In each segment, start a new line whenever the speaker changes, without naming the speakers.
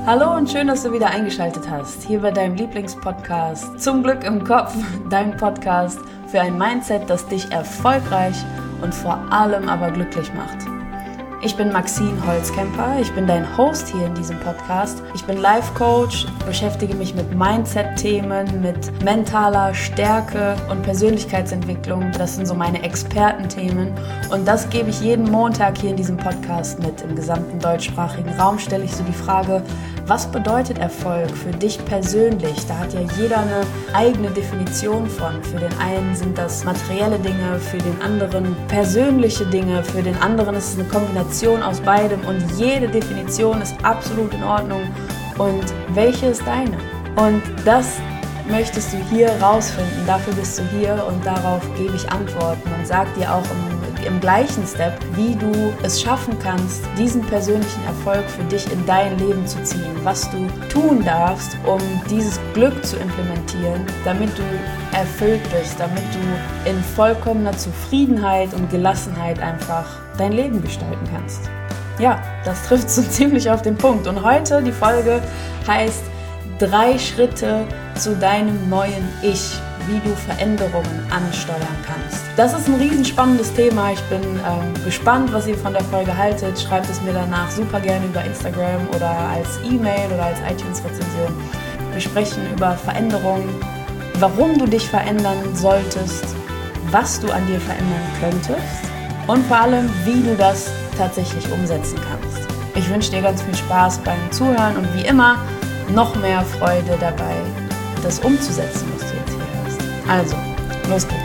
Hallo und schön, dass du wieder eingeschaltet hast, hier bei deinem Lieblingspodcast Zum Glück im Kopf, dein Podcast für ein Mindset, das dich erfolgreich und vor allem aber glücklich macht. Ich bin Maxine Holzkemper, ich bin dein Host hier in diesem Podcast. Ich bin Life Coach, beschäftige mich mit Mindset-Themen, mit mentaler Stärke und Persönlichkeitsentwicklung. Das sind so meine Expertenthemen und das gebe ich jeden Montag hier in diesem Podcast mit. Im gesamten deutschsprachigen Raum stelle ich so die Frage, was bedeutet Erfolg für dich persönlich? Da hat ja jeder eine eigene Definition von. Für den einen sind das materielle Dinge, für den anderen persönliche Dinge, für den anderen ist es eine Kombination aus beidem und jede Definition ist absolut in Ordnung. Und welche ist deine? Und das möchtest du hier rausfinden, dafür bist du hier und darauf gebe ich Antworten und sage dir auch im gleichen Step, wie du es schaffen kannst, diesen persönlichen Erfolg für dich in dein Leben zu ziehen, was du tun darfst, um dieses Glück zu implementieren, damit du erfüllt bist, damit du in vollkommener Zufriedenheit und Gelassenheit einfach dein Leben gestalten kannst. Ja, das trifft so ziemlich auf den Punkt. Und heute die Folge heißt 3 Schritte zu deinem neuen Ich, wie du Veränderungen ansteuern kannst. Das ist ein riesenspannendes Thema. Ich bin gespannt, was ihr von der Folge haltet. Schreibt es mir danach super gerne über Instagram oder als E-Mail oder als iTunes-Rezension. Wir sprechen über Veränderungen, warum du dich verändern solltest, was du an dir verändern könntest und vor allem, wie du das tatsächlich umsetzen kannst. Ich wünsche dir ganz viel Spaß beim Zuhören und wie immer noch mehr Freude dabei, das umzusetzen, was du jetzt hier hörst. Also, los geht's.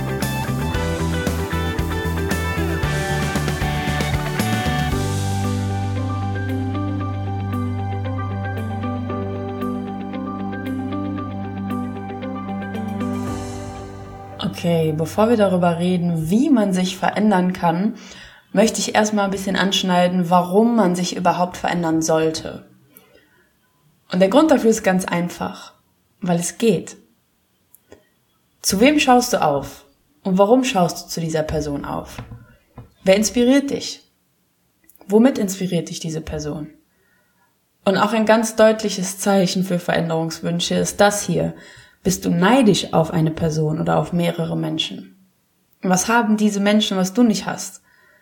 Okay, bevor wir darüber reden, wie man sich verändern kann, möchte ich erstmal ein bisschen anschneiden, warum man sich überhaupt verändern sollte. Und der Grund dafür ist ganz einfach, weil es geht. Zu wem schaust du auf? Und warum schaust du zu dieser Person auf? Wer inspiriert dich? Womit inspiriert dich diese Person? Und auch ein ganz deutliches Zeichen für Veränderungswünsche ist das hier. Bist du neidisch auf eine Person oder auf mehrere Menschen? Was haben diese Menschen, was du nicht hast?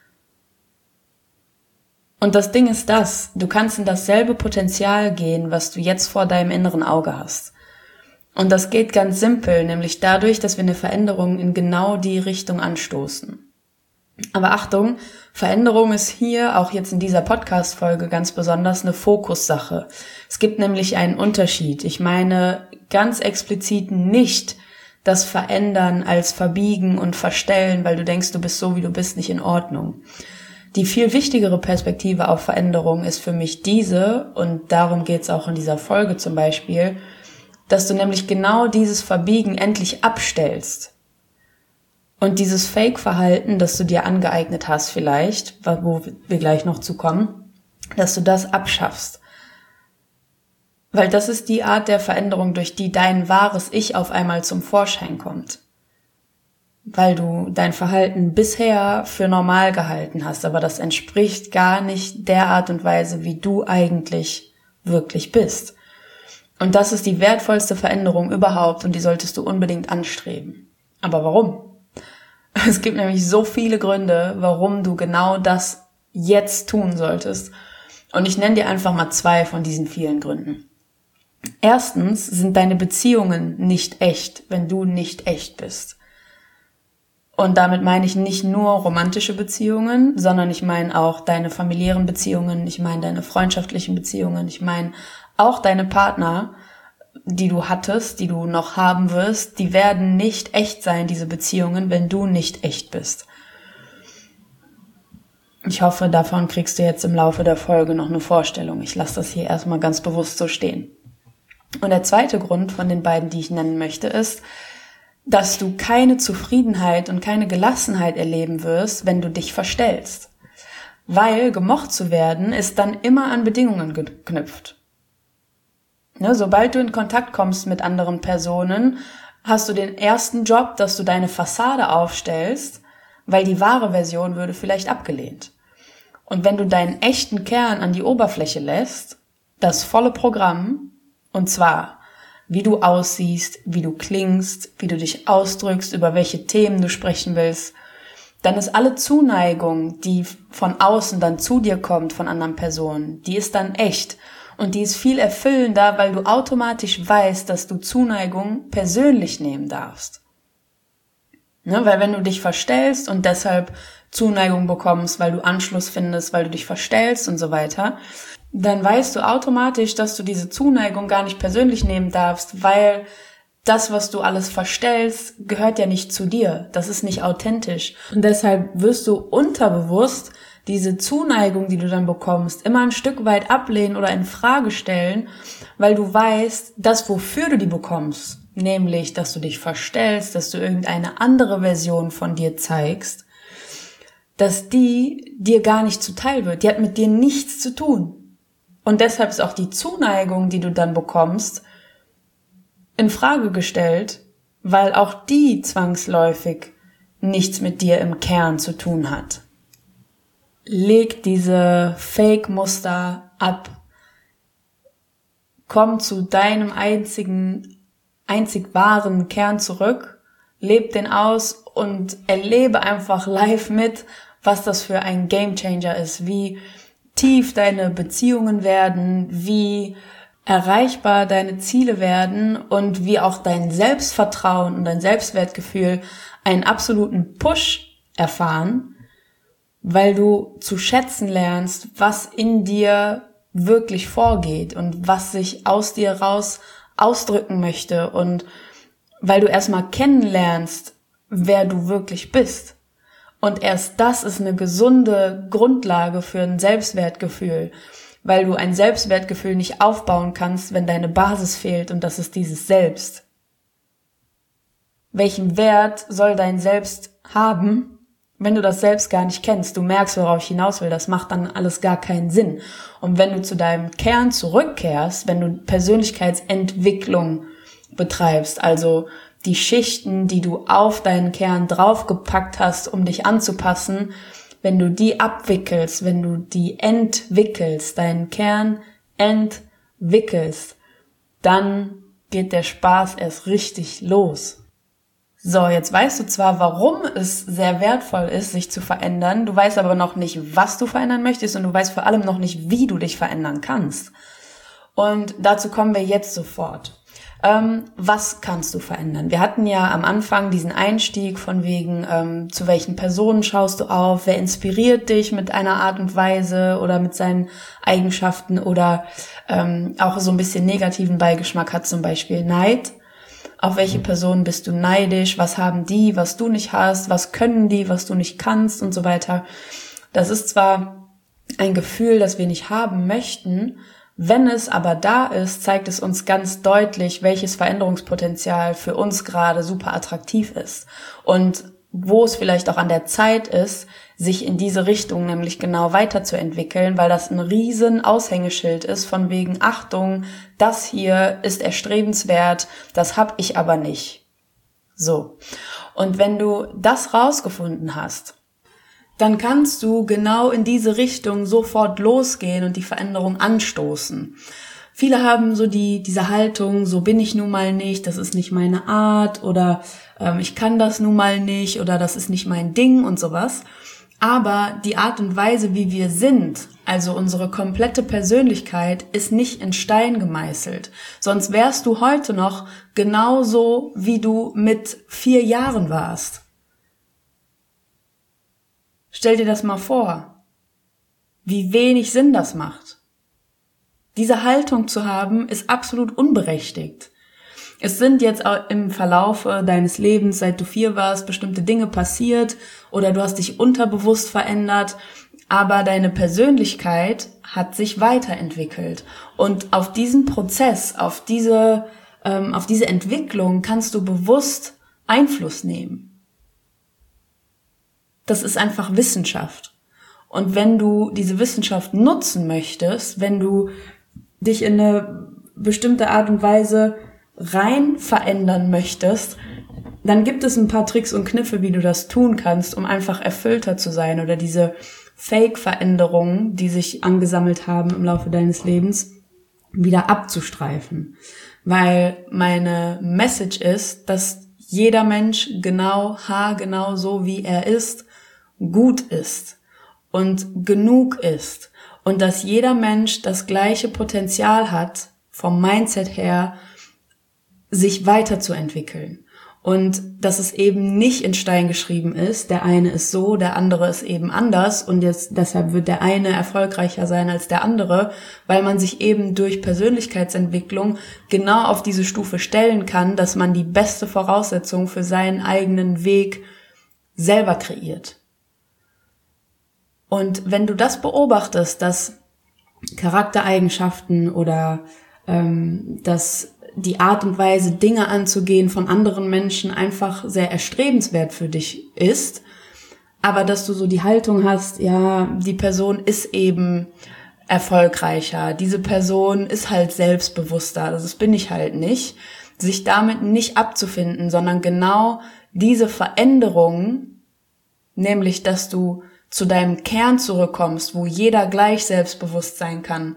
Und das Ding ist du kannst in dasselbe Potenzial gehen, was du jetzt vor deinem inneren Auge hast. Und das geht ganz simpel, nämlich dadurch, dass wir eine Veränderung in genau die Richtung anstoßen. Aber Achtung, Veränderung ist hier, auch jetzt in dieser Podcast-Folge ganz besonders, eine Fokussache. Es gibt nämlich einen Unterschied. Ich meine ganz explizit nicht das Verändern als Verbiegen und Verstellen, weil du denkst, du bist so, wie du bist, nicht in Ordnung. Die viel wichtigere Perspektive auf Veränderung ist für mich diese, und darum geht's auch in dieser Folge zum Beispiel, dass du nämlich genau dieses Verbiegen endlich abstellst. Und dieses Fake-Verhalten, das du dir angeeignet hast vielleicht, wo wir gleich noch zu kommen, dass du das abschaffst. Weil das ist die Art der Veränderung, durch die dein wahres Ich auf einmal zum Vorschein kommt. Weil du dein Verhalten bisher für normal gehalten hast, aber das entspricht gar nicht der Art und Weise, wie du eigentlich wirklich bist. Und das ist die wertvollste Veränderung überhaupt und die solltest du unbedingt anstreben. Aber warum? Es gibt nämlich so viele Gründe, warum du genau das jetzt tun solltest. Und ich nenne dir einfach mal 2 von diesen vielen Gründen. Erstens sind deine Beziehungen nicht echt, wenn du nicht echt bist. Und damit meine ich nicht nur romantische Beziehungen, sondern ich meine auch deine familiären Beziehungen, ich meine deine freundschaftlichen Beziehungen, ich meine auch deine Partner, die du hattest, die du noch haben wirst, die werden nicht echt sein, diese Beziehungen, wenn du nicht echt bist. Ich hoffe, davon kriegst du jetzt im Laufe der Folge noch eine Vorstellung. Ich lasse das hier erstmal ganz bewusst so stehen. Und der zweite Grund von den beiden, die ich nennen möchte, ist, dass du keine Zufriedenheit und keine Gelassenheit erleben wirst, wenn du dich verstellst. Weil gemocht zu werden, ist dann immer an Bedingungen geknüpft. Ne, sobald du in Kontakt kommst mit anderen Personen, hast du den ersten Job, dass du deine Fassade aufstellst, weil die wahre Version würde vielleicht abgelehnt. Und wenn du deinen echten Kern an die Oberfläche lässt, das volle Programm, und zwar wie du aussiehst, wie du klingst, wie du dich ausdrückst, über welche Themen du sprechen willst, dann ist alle Zuneigung, die von außen dann zu dir kommt, von anderen Personen, die ist dann echt. Und die ist viel erfüllender, weil du automatisch weißt, dass du Zuneigung persönlich nehmen darfst. Ne? Weil wenn du dich verstellst und deshalb Zuneigung bekommst, weil du Anschluss findest, weil du dich verstellst und so weiter, dann weißt du automatisch, dass du diese Zuneigung gar nicht persönlich nehmen darfst, weil das, was du alles verstellst, gehört ja nicht zu dir. Das ist nicht authentisch. Und deshalb wirst du unterbewusst diese Zuneigung, die du dann bekommst, immer ein Stück weit ablehnen oder in Frage stellen, weil du weißt, das, wofür du die bekommst, nämlich, dass du dich verstellst, dass du irgendeine andere Version von dir zeigst, dass die dir gar nicht zuteil wird. Die hat mit dir nichts zu tun. Und deshalb ist auch die Zuneigung, die du dann bekommst, in Frage gestellt, weil auch die zwangsläufig nichts mit dir im Kern zu tun hat. Leg diese Fake-Muster ab. Komm zu deinem einzig wahren Kern zurück, leb den aus und erlebe einfach live mit, was das für ein Gamechanger ist, wie tief deine Beziehungen werden, wie erreichbar deine Ziele werden und wie auch dein Selbstvertrauen und dein Selbstwertgefühl einen absoluten Push erfahren, weil du zu schätzen lernst, was in dir wirklich vorgeht und was sich aus dir raus ausdrücken möchte und weil du erstmal kennenlernst, wer du wirklich bist. Und erst das ist eine gesunde Grundlage für ein Selbstwertgefühl, weil du ein Selbstwertgefühl nicht aufbauen kannst, wenn deine Basis fehlt, und das ist dieses Selbst. Welchen Wert soll dein Selbst haben, wenn du das Selbst gar nicht kennst? Du merkst, worauf ich hinaus will, das macht dann alles gar keinen Sinn. Und wenn du zu deinem Kern zurückkehrst, wenn du Persönlichkeitsentwicklung betreibst, also die Schichten, die du auf deinen Kern draufgepackt hast, um dich anzupassen, wenn du die abwickelst, wenn du die entwickelst, deinen Kern entwickelst, dann geht der Spaß erst richtig los. So, jetzt weißt du zwar, warum es sehr wertvoll ist, sich zu verändern, du weißt aber noch nicht, was du verändern möchtest, und du weißt vor allem noch nicht, wie du dich verändern kannst. Und dazu kommen wir jetzt sofort. Was kannst du verändern? Wir hatten ja am Anfang diesen Einstieg von wegen, zu welchen Personen schaust du auf, wer inspiriert dich mit einer Art und Weise oder mit seinen Eigenschaften oder auch so ein bisschen negativen Beigeschmack hat, zum Beispiel Neid. Auf welche Personen bist du neidisch? Was haben die, was du nicht hast? Was können die, was du nicht kannst und so weiter? Das ist zwar ein Gefühl, das wir nicht haben möchten, wenn es aber da ist, zeigt es uns ganz deutlich, welches Veränderungspotenzial für uns gerade super attraktiv ist und wo es vielleicht auch an der Zeit ist, sich in diese Richtung nämlich genau weiterzuentwickeln, weil das ein riesen Aushängeschild ist von wegen Achtung, das hier ist erstrebenswert, das hab ich aber nicht. So. Und wenn du das rausgefunden hast, dann kannst du genau in diese Richtung sofort losgehen und die Veränderung anstoßen. Viele haben so diese Haltung, so bin ich nun mal nicht, das ist nicht meine Art oder ich kann das nun mal nicht oder das ist nicht mein Ding und sowas. Aber die Art und Weise, wie wir sind, also unsere komplette Persönlichkeit, ist nicht in Stein gemeißelt. Sonst wärst du heute noch genauso, wie du mit 4 Jahren warst. Stell dir das mal vor, wie wenig Sinn das macht. Diese Haltung zu haben, ist absolut unberechtigt. Es sind jetzt auch im Verlaufe deines Lebens, seit du 4 warst, bestimmte Dinge passiert oder du hast dich unterbewusst verändert, aber deine Persönlichkeit hat sich weiterentwickelt. Und auf diesen Prozess, auf diese Entwicklung kannst du bewusst Einfluss nehmen. Das ist einfach Wissenschaft. Und wenn du diese Wissenschaft nutzen möchtest, wenn du dich in eine bestimmte Art und Weise rein verändern möchtest, dann gibt es ein paar Tricks und Kniffe, wie du das tun kannst, um einfach erfüllter zu sein oder diese Fake-Veränderungen, die sich angesammelt haben im Laufe deines Lebens, wieder abzustreifen. Weil meine Message ist, dass jeder Mensch genau so wie er ist, gut ist und genug ist. Und dass jeder Mensch das gleiche Potenzial hat, vom Mindset her, sich weiterzuentwickeln. Und dass es eben nicht in Stein geschrieben ist, der eine ist so, der andere ist eben anders und jetzt deshalb wird der eine erfolgreicher sein als der andere, weil man sich eben durch Persönlichkeitsentwicklung genau auf diese Stufe stellen kann, dass man die beste Voraussetzung für seinen eigenen Weg selber kreiert. Und wenn du das beobachtest, dass Charaktereigenschaften oder dass die Art und Weise, Dinge anzugehen von anderen Menschen einfach sehr erstrebenswert für dich ist, aber dass du so die Haltung hast, ja, die Person ist eben erfolgreicher, diese Person ist halt selbstbewusster, das bin ich halt nicht, sich damit nicht abzufinden, sondern genau diese Veränderung, nämlich, dass du zu deinem Kern zurückkommst, wo jeder gleich selbstbewusst sein kann,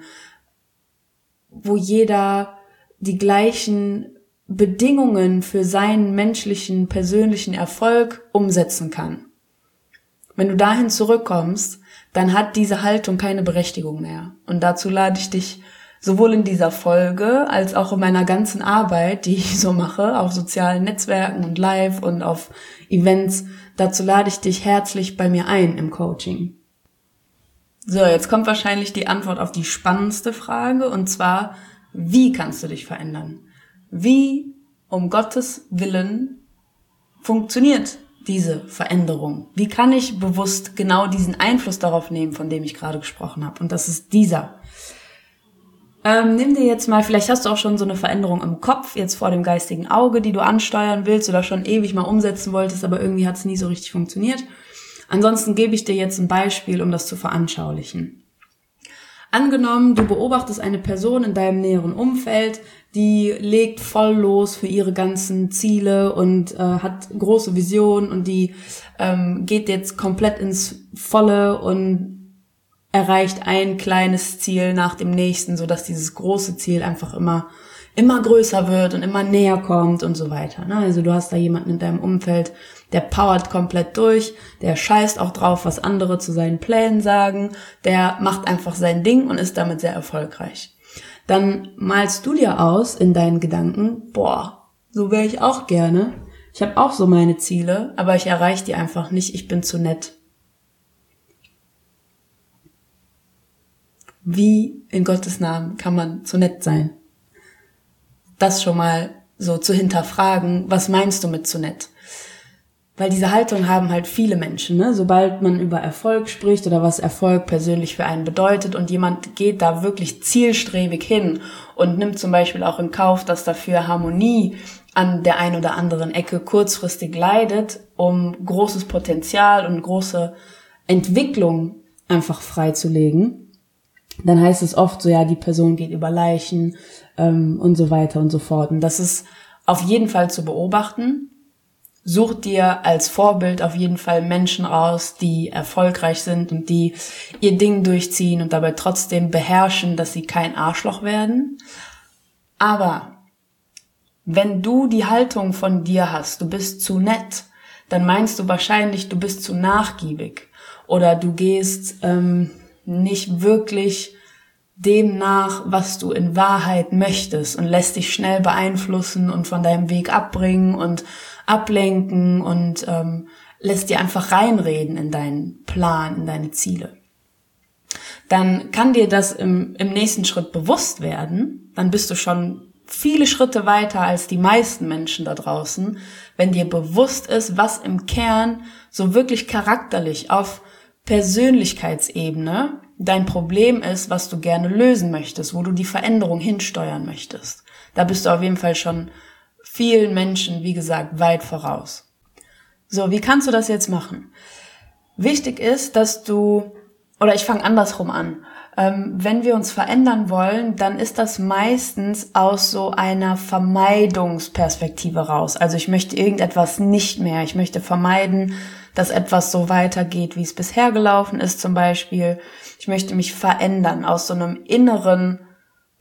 wo jeder die gleichen Bedingungen für seinen menschlichen, persönlichen Erfolg umsetzen kann. Wenn du dahin zurückkommst, dann hat diese Haltung keine Berechtigung mehr. Und dazu lade ich dich sowohl in dieser Folge als auch in meiner ganzen Arbeit, die ich so mache, auf sozialen Netzwerken und live und auf Events, dazu lade ich dich herzlich bei mir ein im Coaching. So, jetzt kommt wahrscheinlich die Antwort auf die spannendste Frage, und zwar: Wie kannst du dich verändern? Wie, um Gottes Willen, funktioniert diese Veränderung? Wie kann ich bewusst genau diesen Einfluss darauf nehmen, von dem ich gerade gesprochen habe? Und das ist dieser. Nimm dir jetzt mal, vielleicht hast du auch schon so eine Veränderung im Kopf, jetzt vor dem geistigen Auge, die du ansteuern willst oder schon ewig mal umsetzen wolltest, aber irgendwie hat es nie so richtig funktioniert. Ansonsten gebe ich dir jetzt ein Beispiel, um das zu veranschaulichen. Angenommen, du beobachtest eine Person in deinem näheren Umfeld, die legt voll los für ihre ganzen Ziele und hat große Visionen und die geht jetzt komplett ins Volle und erreicht ein kleines Ziel nach dem nächsten, sodass dieses große Ziel einfach immer größer wird und immer näher kommt und so weiter. Also du hast da jemanden in deinem Umfeld, der powert komplett durch, der scheißt auch drauf, was andere zu seinen Plänen sagen, der macht einfach sein Ding und ist damit sehr erfolgreich. Dann malst du dir aus in deinen Gedanken, boah, so wäre ich auch gerne. Ich habe auch so meine Ziele, aber ich erreiche die einfach nicht, ich bin zu nett. Wie in Gottes Namen kann man zu nett sein? Das schon mal so zu hinterfragen, was meinst du mit zu nett? Weil diese Haltung haben halt viele Menschen, ne? Sobald man über Erfolg spricht oder was Erfolg persönlich für einen bedeutet und jemand geht da wirklich zielstrebig hin und nimmt zum Beispiel auch in Kauf, dass dafür Harmonie an der einen oder anderen Ecke kurzfristig leidet, um großes Potenzial und große Entwicklung einfach freizulegen, dann heißt es oft so, ja, die Person geht über Leichen und so weiter und so fort. Und das ist auf jeden Fall zu beobachten. Such dir als Vorbild auf jeden Fall Menschen raus, die erfolgreich sind und die ihr Ding durchziehen und dabei trotzdem beherrschen, dass sie kein Arschloch werden. Aber wenn du die Haltung von dir hast, du bist zu nett, dann meinst du wahrscheinlich, du bist zu nachgiebig oder du gehst nicht wirklich dem nach, was du in Wahrheit möchtest und lässt dich schnell beeinflussen und von deinem Weg abbringen und ablenken und lässt dir einfach reinreden in deinen Plan, in deine Ziele. Dann kann dir das im nächsten Schritt bewusst werden, dann bist du schon viele Schritte weiter als die meisten Menschen da draußen, wenn dir bewusst ist, was im Kern so wirklich charakterlich auf Persönlichkeitsebene dein Problem ist, was du gerne lösen möchtest, wo du die Veränderung hinsteuern möchtest. Da bist du auf jeden Fall schon vielen Menschen, wie gesagt, weit voraus. So, wie kannst du das jetzt machen? Wichtig ist, dass ich fange andersrum an. Wenn wir uns verändern wollen, dann ist das meistens aus so einer Vermeidungsperspektive raus. Also ich möchte irgendetwas nicht mehr. Ich möchte vermeiden, dass etwas so weitergeht, wie es bisher gelaufen ist zum Beispiel. Ich möchte mich verändern aus so einem inneren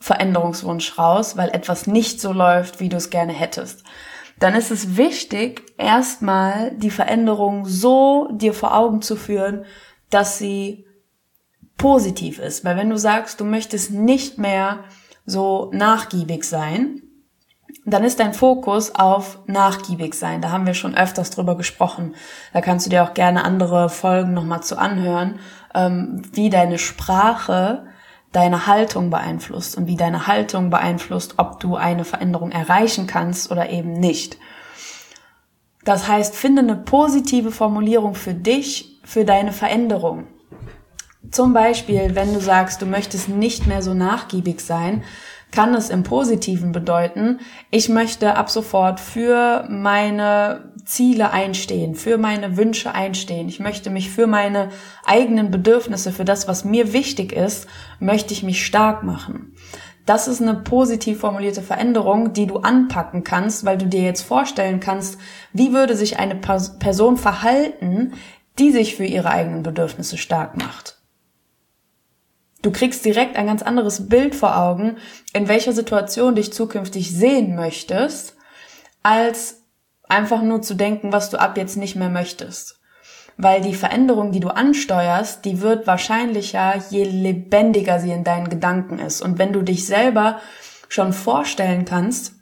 Veränderungswunsch raus, weil etwas nicht so läuft, wie du es gerne hättest. Dann ist es wichtig, erstmal die Veränderung so dir vor Augen zu führen, dass sie positiv ist. Weil wenn du sagst, du möchtest nicht mehr so nachgiebig sein, dann ist dein Fokus auf nachgiebig sein. Da haben wir schon öfters drüber gesprochen. Da kannst du dir auch gerne andere Folgen nochmal zu anhören, wie deine Sprache deine Haltung beeinflusst und wie deine Haltung beeinflusst, ob du eine Veränderung erreichen kannst oder eben nicht. Das heißt, finde eine positive Formulierung für dich, für deine Veränderung. Zum Beispiel, wenn du sagst, du möchtest nicht mehr so nachgiebig sein, kann es im Positiven bedeuten, ich möchte ab sofort für meine Ziele einstehen, für meine Wünsche einstehen. Ich möchte mich für meine eigenen Bedürfnisse, für das, was mir wichtig ist, möchte ich mich stark machen. Das ist eine positiv formulierte Veränderung, die du anpacken kannst, weil du dir jetzt vorstellen kannst, wie würde sich eine Person verhalten, die sich für ihre eigenen Bedürfnisse stark macht. Du kriegst direkt ein ganz anderes Bild vor Augen, in welcher Situation dich zukünftig sehen möchtest, als einfach nur zu denken, was du ab jetzt nicht mehr möchtest. Weil die Veränderung, die du ansteuerst, die wird wahrscheinlicher, je lebendiger sie in deinen Gedanken ist. Und wenn du dich selber schon vorstellen kannst,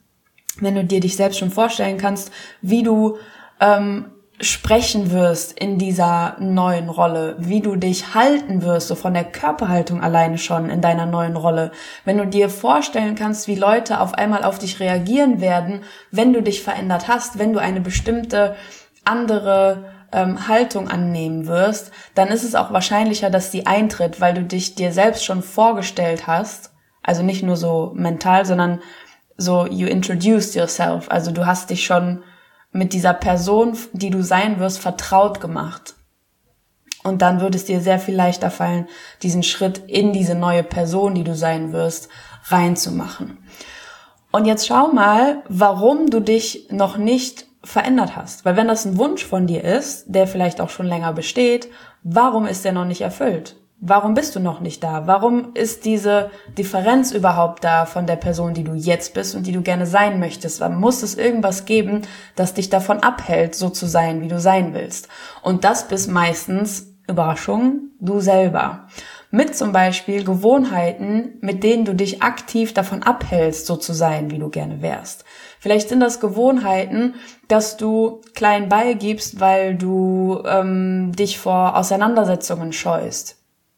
wie du sprechen wirst in dieser neuen Rolle, wie du dich halten wirst, so von der Körperhaltung alleine schon in deiner neuen Rolle. Wenn du dir vorstellen kannst, wie Leute auf einmal auf dich reagieren werden, wenn du dich verändert hast, wenn du eine bestimmte andere Haltung annehmen wirst, dann ist es auch wahrscheinlicher, dass die eintritt, weil du dich dir selbst schon vorgestellt hast, also nicht nur so mental, sondern so you introduced yourself, also du hast dich schon mit dieser Person, die du sein wirst, vertraut gemacht. Und dann würde es dir sehr viel leichter fallen, diesen Schritt in diese neue Person, die du sein wirst, reinzumachen. Und jetzt schau mal, warum du dich noch nicht verändert hast. Weil wenn das ein Wunsch von dir ist, der vielleicht auch schon länger besteht, warum ist der noch nicht erfüllt? Warum bist du noch nicht da? Warum ist diese Differenz überhaupt da von der Person, die du jetzt bist und die du gerne sein möchtest? Warum muss es irgendwas geben, das dich davon abhält, so zu sein, wie du sein willst? Und das bist meistens, Überraschung, du selber. Mit zum Beispiel Gewohnheiten, mit denen du dich aktiv davon abhältst, so zu sein, wie du gerne wärst. Vielleicht sind das Gewohnheiten, dass du klein beigibst, weil du dich vor Auseinandersetzungen scheust.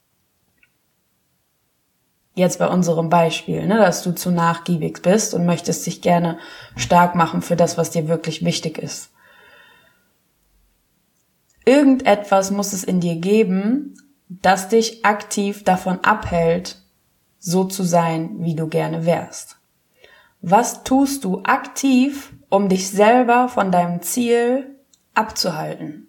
Jetzt bei unserem Beispiel, dass du zu nachgiebig bist und möchtest dich gerne stark machen für das, was dir wirklich wichtig ist. Irgendetwas muss es in dir geben, das dich aktiv davon abhält, so zu sein, wie du gerne wärst. Was tust du aktiv, um dich selber von deinem Ziel abzuhalten?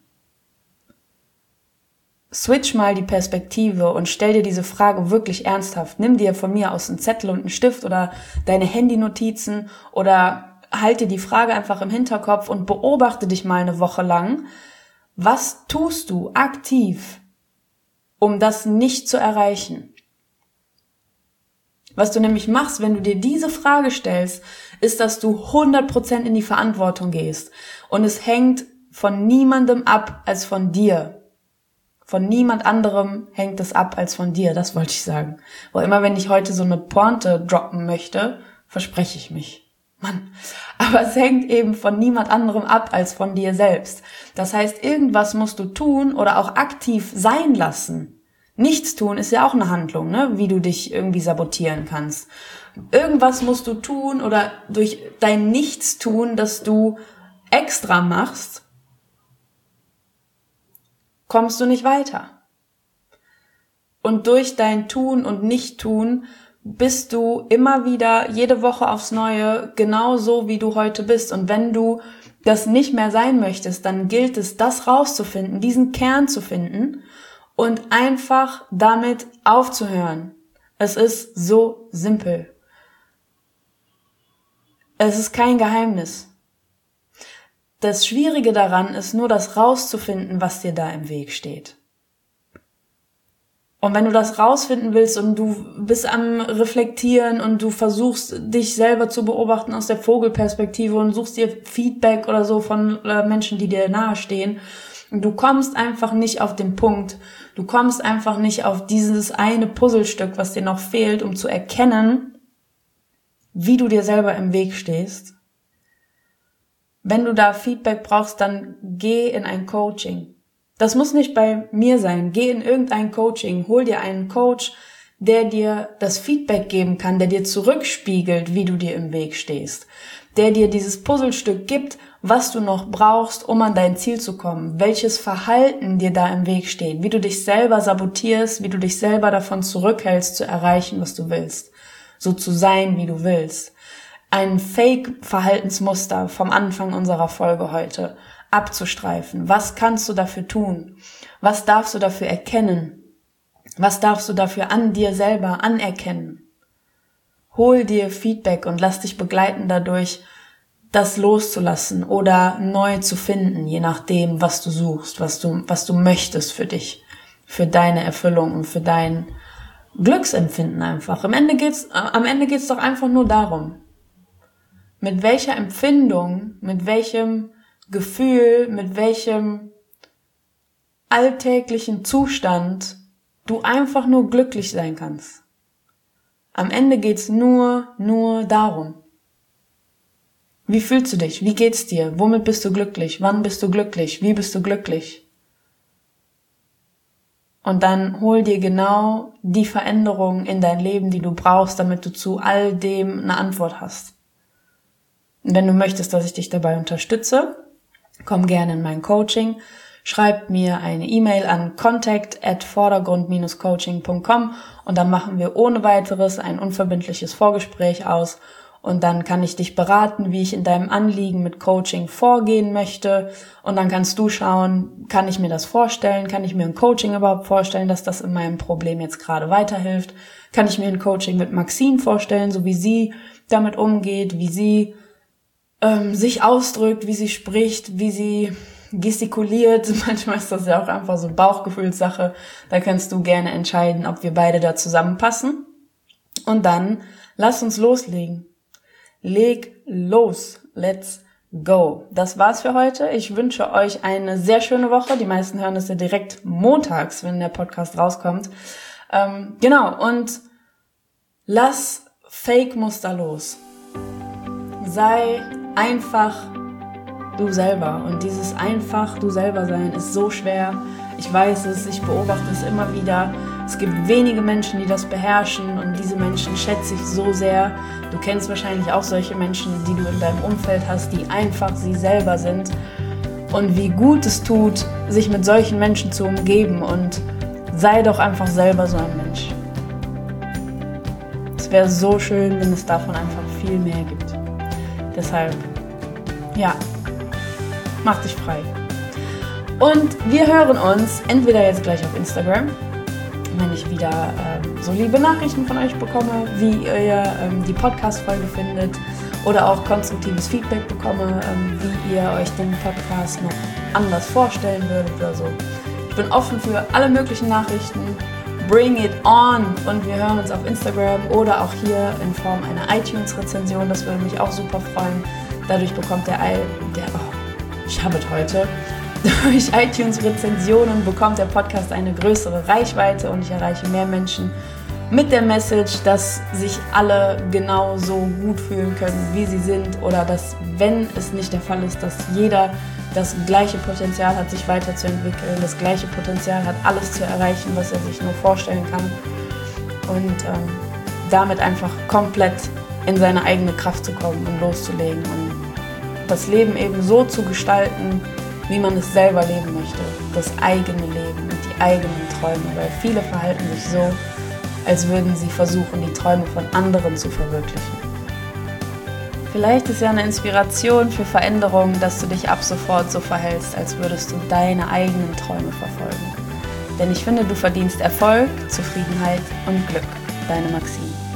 Switch mal die Perspektive und stell dir diese Frage wirklich ernsthaft. Nimm dir von mir aus einen Zettel und einen Stift oder deine Handynotizen oder halt dir die Frage einfach im Hinterkopf und beobachte dich mal eine Woche lang. Was tust du aktiv, um das nicht zu erreichen? Was du nämlich machst, wenn du dir diese Frage stellst, ist, dass du 100% in die Verantwortung gehst. Und es hängt von niemandem ab als von dir. Von niemand anderem hängt es ab als von dir, das wollte ich sagen. Wo immer, wenn ich heute so eine Pointe droppen möchte, verspreche ich mich. Mann. Aber es hängt eben von niemand anderem ab als von dir selbst. Das heißt, irgendwas musst du tun oder auch aktiv sein lassen. Nichts tun ist ja auch eine Handlung, wie du dich irgendwie sabotieren kannst. Irgendwas musst du tun oder durch dein Nichtstun, das du extra machst, kommst du nicht weiter. Und durch dein Tun und Nicht-Tun bist du immer wieder jede Woche aufs Neue genauso, wie du heute bist. Und wenn du das nicht mehr sein möchtest, dann gilt es, das rauszufinden, diesen Kern zu finden und einfach damit aufzuhören. Es ist so simpel. Es ist kein Geheimnis. Das Schwierige daran ist nur, das rauszufinden, was dir da im Weg steht. Und wenn du das rausfinden willst und du bist am Reflektieren und du versuchst, dich selber zu beobachten aus der Vogelperspektive und suchst dir Feedback oder so von Menschen, die dir nahestehen, und du kommst einfach nicht auf den Punkt, du kommst einfach nicht auf dieses eine Puzzlestück, was dir noch fehlt, um zu erkennen, wie du dir selber im Weg stehst. Wenn du da Feedback brauchst, dann geh in ein Coaching. Das muss nicht bei mir sein. Geh in irgendein Coaching, hol dir einen Coach, der dir das Feedback geben kann, der dir zurückspiegelt, wie du dir im Weg stehst, der dir dieses Puzzlestück gibt, was du noch brauchst, um an dein Ziel zu kommen, welches Verhalten dir da im Weg steht, wie du dich selber sabotierst, wie du dich selber davon zurückhältst, zu erreichen, was du willst, so zu sein, wie du willst. Ein Fake-Verhaltensmuster vom Anfang unserer Folge heute abzustreifen. Was kannst du dafür tun? Was darfst du dafür erkennen? Was darfst du dafür an dir selber anerkennen? Hol dir Feedback und lass dich begleiten dadurch, das loszulassen oder neu zu finden, je nachdem, was du suchst, was du möchtest für dich, für deine Erfüllung und für dein Glücksempfinden einfach. Am Ende geht's doch einfach nur darum, mit welcher Empfindung, mit welchem Gefühl, mit welchem alltäglichen Zustand du einfach nur glücklich sein kannst. Am Ende geht's nur darum. Wie fühlst du dich? Wie geht's dir? Womit bist du glücklich? Wann bist du glücklich? Wie bist du glücklich? Und dann hol dir genau die Veränderung in dein Leben, die du brauchst, damit du zu all dem eine Antwort hast. Und wenn du möchtest, dass ich dich dabei unterstütze, komm gerne in mein Coaching, schreib mir eine E-Mail an contact@vordergrund-coaching.com und dann machen wir ohne weiteres ein unverbindliches Vorgespräch aus und dann kann ich dich beraten, wie ich in deinem Anliegen mit Coaching vorgehen möchte und dann kannst du schauen, kann ich mir das vorstellen, kann ich mir ein Coaching überhaupt vorstellen, dass das in meinem Problem jetzt gerade weiterhilft, kann ich mir ein Coaching mit Maxine vorstellen, so wie sie damit umgeht, wie sie sich ausdrückt, wie sie spricht, wie sie gestikuliert. Manchmal ist das ja auch einfach so Bauchgefühlssache. Da kannst du gerne entscheiden, ob wir beide da zusammenpassen. Und dann lass uns loslegen. Leg los. Let's go. Das war's für heute. Ich wünsche euch eine sehr schöne Woche. Die meisten hören es ja direkt montags, wenn der Podcast rauskommt. Genau. Und lass Fake-Muster los. Sei einfach du selber. Und dieses einfach du selber sein ist so schwer. Ich weiß es, ich beobachte es immer wieder. Es gibt wenige Menschen, die das beherrschen und diese Menschen schätze ich so sehr. Du kennst wahrscheinlich auch solche Menschen, die du in deinem Umfeld hast, die einfach sie selber sind. Und wie gut es tut, sich mit solchen Menschen zu umgeben und sei doch einfach selber so ein Mensch. Es wäre so schön, wenn es davon einfach viel mehr gibt. Deshalb, ja, mach dich frei. Und wir hören uns entweder jetzt gleich auf Instagram, wenn ich wieder so liebe Nachrichten von euch bekomme, wie ihr die Podcast-Folge findet oder auch konstruktives Feedback bekomme, wie ihr euch den Podcast noch anders vorstellen würdet oder so. Ich bin offen für alle möglichen Nachrichten. Bring it on! Und wir hören uns auf Instagram oder auch hier in Form einer iTunes-Rezension. Das würde mich auch super freuen. Dadurch bekommt durch iTunes-Rezensionen bekommt der Podcast eine größere Reichweite und ich erreiche mehr Menschen mit der Message, dass sich alle genauso gut fühlen können, wie sie sind oder dass, wenn es nicht der Fall ist, dass jeder das gleiche Potenzial hat, sich weiterzuentwickeln, das gleiche Potenzial hat, alles zu erreichen, was er sich nur vorstellen kann und damit einfach komplett in seine eigene Kraft zu kommen und loszulegen und das Leben eben so zu gestalten, wie man es selber leben möchte, das eigene Leben und die eigenen Träume, weil viele verhalten sich so, als würden sie versuchen, die Träume von anderen zu verwirklichen. Vielleicht ist ja eine Inspiration für Veränderungen, dass du dich ab sofort so verhältst, als würdest du deine eigenen Träume verfolgen. Denn ich finde, du verdienst Erfolg, Zufriedenheit und Glück. Deine Maxine.